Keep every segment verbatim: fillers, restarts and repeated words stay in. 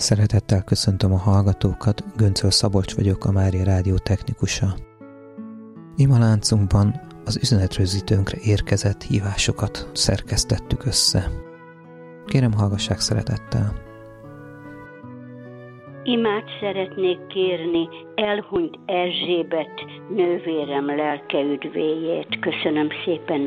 Szeretettel köszöntöm a hallgatókat, Göncöl Szabolcs vagyok, a Mária Rádió technikusa. Ima láncunkban az üzenetrögzítőnkre érkezett hívásokat szerkesztettük össze. Kérem, hallgassák szeretettel! Imát szeretnék kérni elhunyt Erzsébet nővérem lelke üdvéjét. Köszönöm szépen!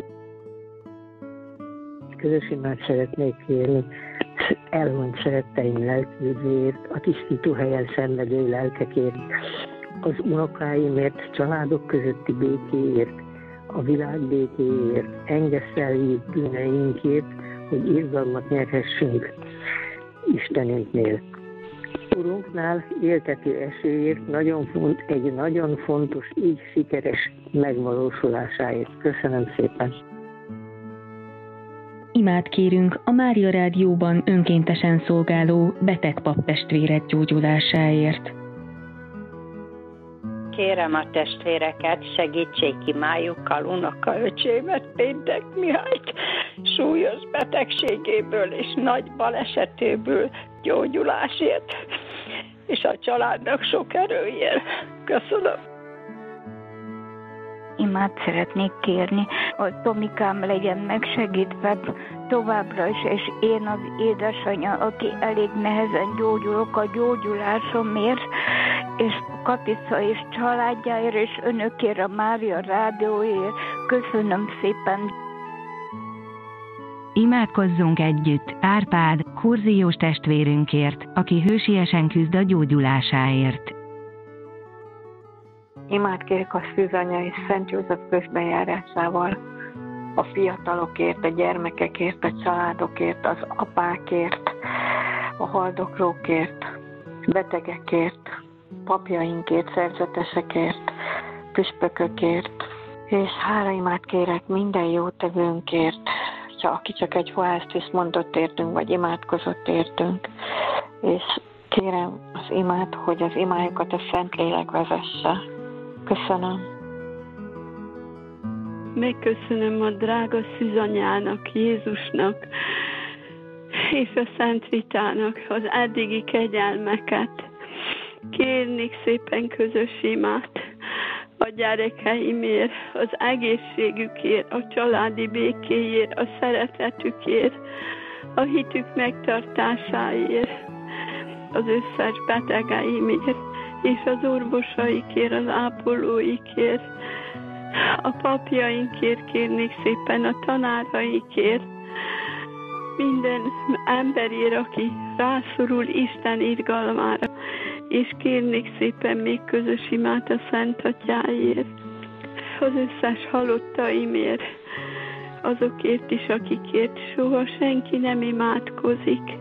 Közös imát szeretnék kérni elhunyt szeretteim lelküdvéért, a tisztító helyen szenvedő lelkekért, az unokáimért, családok közötti békéért, a világ békéért, engesztelj bűneinkért, hogy irgalmat nyerhessünk Istenünknél. Urunknál éltető esélyért nagyon font, egy nagyon fontos, így sikeres megvalósulásáért. Köszönöm szépen! Imát kérünk a Mária Rádióban önkéntesen szolgáló beteg paptestvéret gyógyulásáért. Kérem a testvéreket, segítsék imájukkal unokaöcsémet, Péntek Mihályt súlyos betegségéből és nagy balesetéből gyógyulásért, és a családnak sok erőért. Köszönöm. Imát szeretnék kérni, hogy Tomikám legyen megsegítve továbbra is, és én az édesanyja, aki elég nehezen gyógyulok a gyógyulásomért, és Katica és családjáért, és önökért a Mária Rádióért. Köszönöm szépen! Imádkozzunk együtt Árpád, kurziós testvérünkért, aki hősiesen küzd a gyógyulásáért. Imát kérek a Szűzanya és Szent József közbenjárásával, a fiatalokért, a gyermekekért, a családokért, az apákért, a haldoklókért, betegekért, papjainkért, szerzetesekért, püspökökért, és hálaimát kérek minden jótevőnkért, csak aki csak egy fohásztiszt mondott értünk, vagy imádkozott értünk, és kérem az imát, hogy az imájukat a Szentlélek vezesse. Köszönöm. Megköszönöm a drága szűzanyának, Jézusnak és a Szent Ritának az eddigi kegyelmeket. Kérnék szépen közös imát a gyerekeimért, az egészségükért, a családi békéért, a szeretetükért, a hitük megtartásáért, az összes betegeimért, és az orvosaikért, az ápolóikért, a papjainkért kérnék szépen, a tanáraikért, minden emberért, aki rászorul Isten irgalmára, és kérnék szépen még közös imát a Szent Atyáért, az összes halottaimért, azokért is, akikért soha senki nem imádkozik.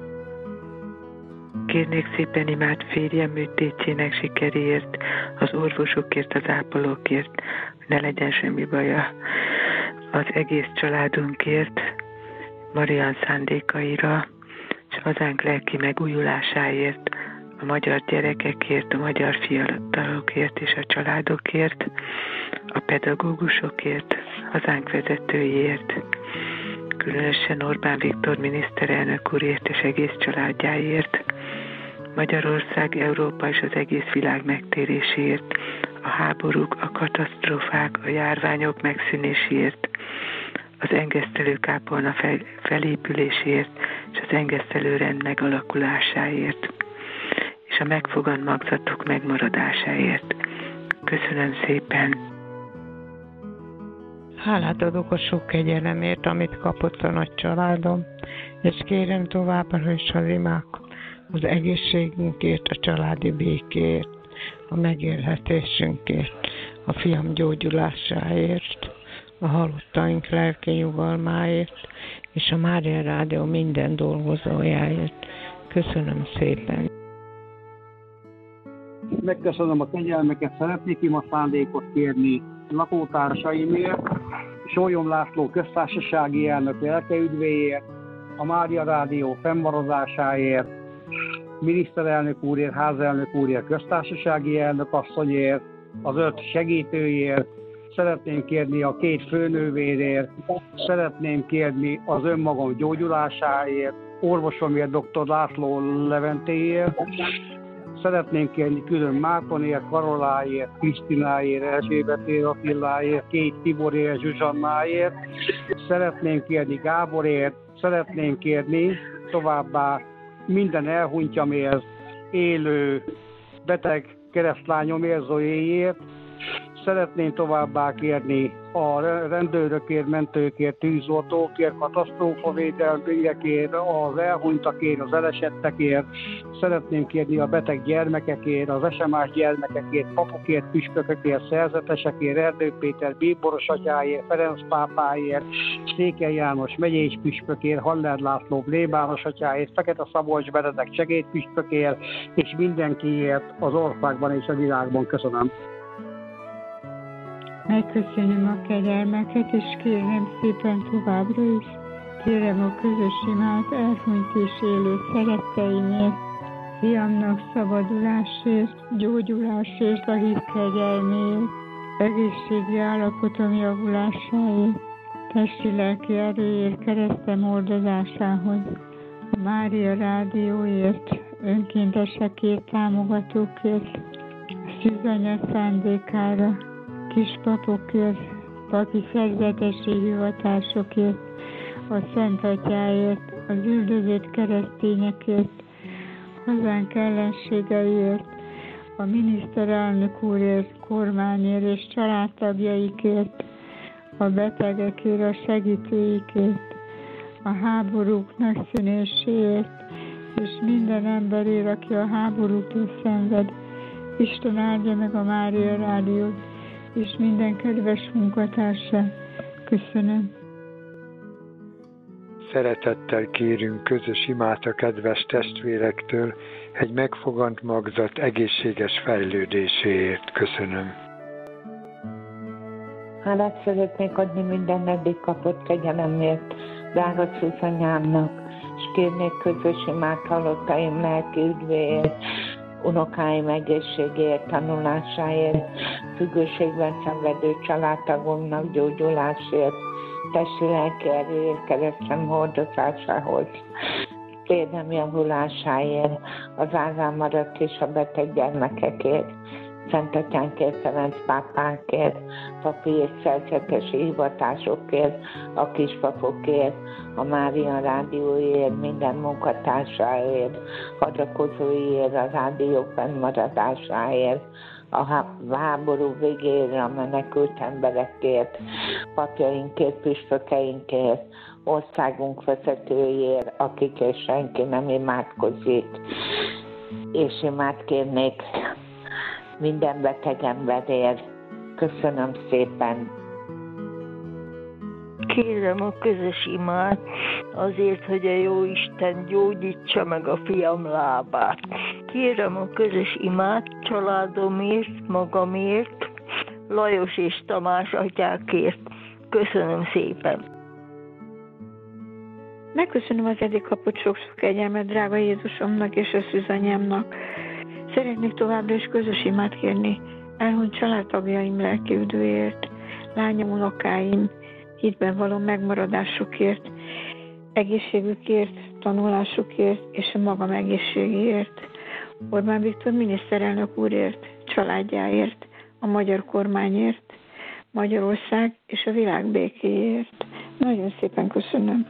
Kérnék szépen imát férjem műtétjének sikeréért, az orvosokért, az ápolókért, hogy ne legyen semmi baja, az egész családunkért, Marian szándékaira, és hazánk lelki megújulásáért, a magyar gyerekekért, a magyar fiatalokért és a családokért, a pedagógusokért, hazánk vezetőjért, különösen Orbán Viktor miniszterelnök úrért és egész családjáért, Magyarország, Európa és az egész világ megtéréséért, a háborúk, a katasztrófák, a járványok megszűnéséért, az engesztelő kápolna fel, felépüléséért és az engesztelő rend megalakulásáért, és a megfogant magzatok megmaradásáért. Köszönöm szépen! Hálát adok a sok kegyelemért, amit kapott a nagy családom, és kérem továbbra is az imákat, az egészségünkért, a családi békéért, a megélhetésünkért, a fiam gyógyulásáért, a halottaink lelki nyugalmáért, és a Mária Rádió minden dolgozójáért. Köszönöm szépen! Megköszönöm a kegyelmeket, szeretnék ima szándékot kérni lakótársaimért, Sólyom László köztársasági elnök lelke üdvéért, a Mária Rádió fennmaradásáért, miniszterelnök úrért, házelnök úrért, köztársasági elnök asszonyért, az öt segítőért, szeretném kérni a két főnővérért, szeretném kérni az önmagam gyógyulásáért, orvosomért, dr. László Leventéért. Szeretnénk kérni külön Mártonért, Karoláért, Krisztináért, Erzsébetért, Attiláért, Két Tiborért, Zsuzsannáért. Szeretnénk kérni Gáborért, szeretnénk kérni továbbá minden elhunytjamért, élő beteg keresztlányomért, Zoéért. Szeretném továbbá kérni a rendőrökért, mentőkért, tűzoltókért, katasztrófavédelmekért, az elhunytakért, az elesettekért. Szeretném kérni a beteg gyermekekért, az esemás gyermekekért, papokért, püspökökért, szerzetesekért, Erdő Péter bíboros atyáért, Ferenc pápáért, Székely János megyés püspökért, Haller László plébános atyáért, Fekete Szabolcs Benedek segédpüspökért, és mindenkiért az országban és a világban. Köszönöm. Megköszönöm a kegyelmeket, és kérem szépen továbbra is. Kérem a közös imát elhunyt és élő szeretteimért, fiamnak szabadulásért, gyógyulásért, a hív kegyelméért, egészségi állapotom javulásáért, testi-lelki erőért, keresztem oldozásához, a Mária Rádióért, önkéntesekért, támogatókért, a Szűzanya szándékára, kispapokért, papi szerzetesi hivatásokért, a Szent Atyáért, az üldözött keresztényekért, hazánk ellenségeiért, a miniszterelnök úrért, kormányért és családtagjaikért, a betegekért, a segítőikért, a háborúk megszűnéséért, és minden emberért, aki a háborútól szenved. Isten áldja meg a Mária Rádiót, és minden kedves munkatársát. Köszönöm. Szeretettel kérünk közös imát a kedves testvérektől egy megfogant magzat egészséges fejlődéséért. Köszönöm. Hálát szeretnék adni minden eddig kapott kegyelemért, drága Szűzanyámnak, és kérnék közös imát halottaim lelki üdvéért, unokáim egészségéért, tanulásáért, függőségben szenvedő családtagomnak gyógyulásért, testi-lelki erőért, keresztem hordozásához, érdem javulásáért, az árván maradt és a beteg gyermekekért, Szent Atyánkért, Ferenc pápánkért, papi és szerzetesi hivatásokért, a kispapokért, a Mária Rádióért, minden munkatársáért, adakozóiért, a rádió fennmaradásáért, a háború végére, a menekült emberekért, papjainkért, püspökeinkért, országunk vezetőjéért, akik és senki nem imádkozik, és imát kérnék minden beteg emberért. Köszönöm szépen. Kérem a közös imát azért, hogy a Jóisten gyógyítsa meg a fiam lábát. Kérem a közös imát családomért, magamért, Lajos és Tamás atyákért. Köszönöm szépen. Megköszönöm az eddig kapott sok-sok kegyelmet drága Jézusomnak és a Szűzanyámnak. Szeretnék továbbra is közös imát kérni elhunyt családtagjaim lelki üdvéért, lányom, unokáim hitben való megmaradásukért, egészségükért, tanulásukért és a magam egészségéért, Orbán Viktor miniszterelnök úrért, családjáért, a magyar kormányért, Magyarország és a világ békéért. Nagyon szépen köszönöm.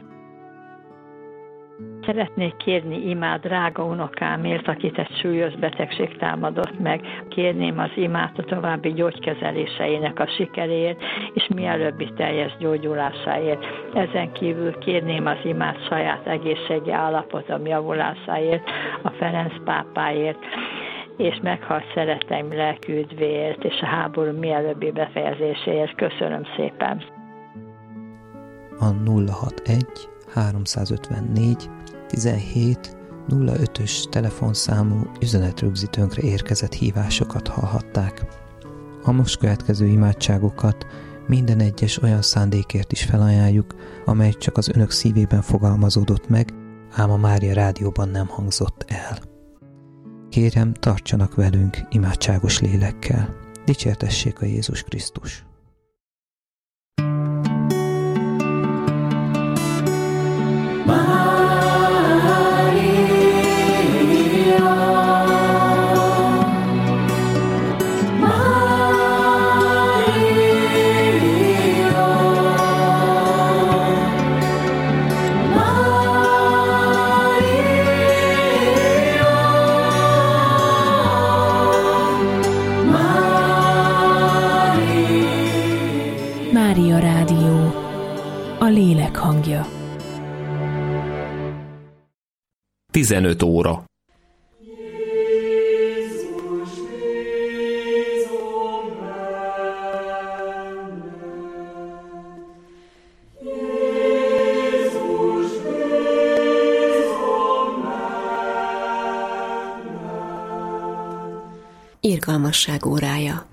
Szeretnék kérni imát drága unokámért, akit egy súlyos betegség támadott meg. Kérném az imát a további gyógykezeléseinek a sikeréért, és mielőbbi teljes gyógyulásáért. Ezen kívül kérném az imát saját egészségi állapotom javulásáért, a Ferenc pápáért, és meghalt szereteim lelki üdvéért, és a háború mielőbbi befejezéséért. Köszönöm szépen. A nulla hatvanegy háromszázötvennégy tizenhét nulla ötös telefonszámú üzenetrögzítőnkre érkezett hívásokat hallhatták. A most következő imádságokat minden egyes olyan szándékért is felajánljuk, amely csak az önök szívében fogalmazódott meg, ám a Mária Rádióban nem hangzott el. Kérem, tartsanak velünk imádságos lélekkel. Dicsértessék a Jézus Krisztus! Mária, tizenöt óra. Irgalmasság órája.